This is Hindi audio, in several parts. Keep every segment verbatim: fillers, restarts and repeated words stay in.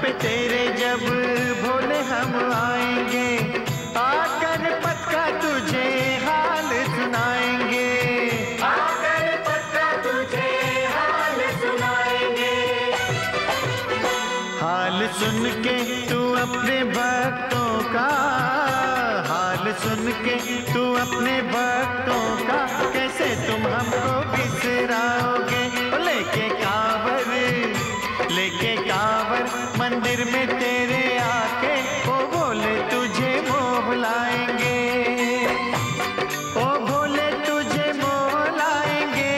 पे तेरे जब भोले हम आएंगे, आकर पक्का तुझे हाल सुनाएंगे, आकर पक्का तुझे हाल सुनाएंगे। हाल सुन के तू अपने भक्तों का, हाल सुन के तू अपने भक्तों का, कैसे तुम हमको बिसराओगे। लेके कांवर, लेके कांवर मंदिर में तेरे आके, ओ भोले तुझे मोह लाएंगे, ओ भोले तुझे मोह लाएंगे,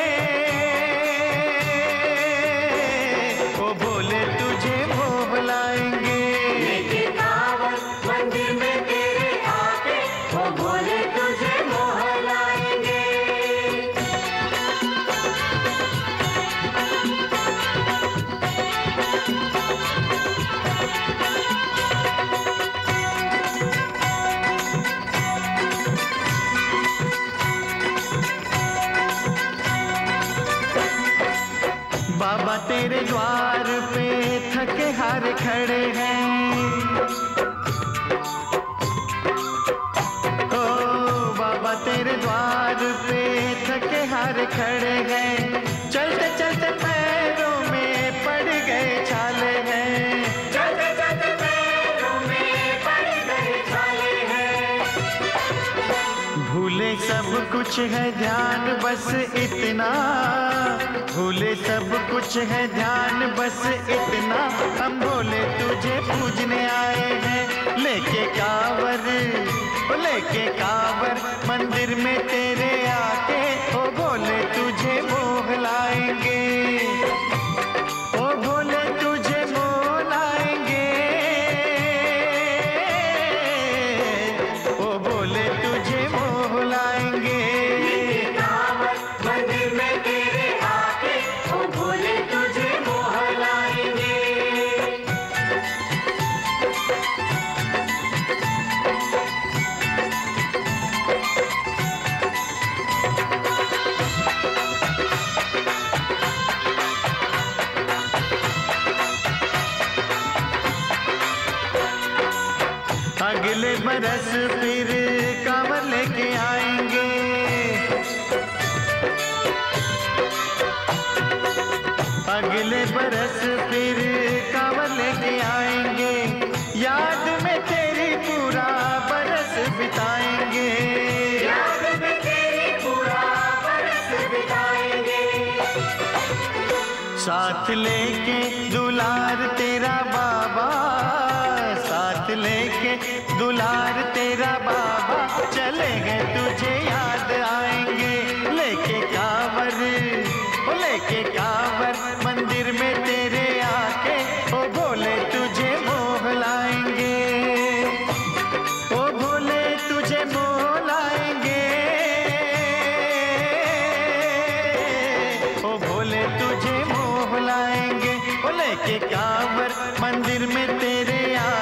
ओ भोले तुझे मोह लाएंगे। लेके कांवर मंदिर में तेरे आके, ओ भोले तुझे मोह लाएंगे। बाबा तेरे द्वार पे थके हार खड़े हैं, ओ बाबा तेरे द्वार पे थके हार खड़े हैं, चलते चलते पैरों में पड़ गए छाले हैं, चलते चलते पैरों में पड़ गए छाले हैं। भूले सब कुछ है ध्यान बस इतना, भूले सब कुछ है ध्यान बस इतना, हम भोले तुझे पूजने आए हैं। लेके कांवर, ओ लेके कांवर मंदिर में तेरे आके, ओ भोले तुझे मोह लाएंगे, ओ भोले तुझे मोह लाएंगे, ओ भोले तुझे मोह लाएंगे। लेके कांवर मंदिर में तेरे आके, ओ भोले तुझे मोह लाएंगे। अगले बरस फिर कांवर लेके आएंगे, अगले बरस फिर कांवर लेके आएंगे, याद में तेरी पूरा बरस बिताएंगे, याद में तेरी पूरा बरस बिताएंगे। साथ लेके दुलार तेरा बाबा, साथ लेके दुलार तेरा बाबा, चले गए तुझे याद आएंगे। लेके कांवर, ओ लेके कांवर मंदिर में तेरे आके, ओ भोले तुझे मोह लाएंगे, ओ भोले तुझे मोह लाएंगे, ओ भोले तुझे मोह लाएंगे। ओ लेके कांवर मंदिर में तेरे आ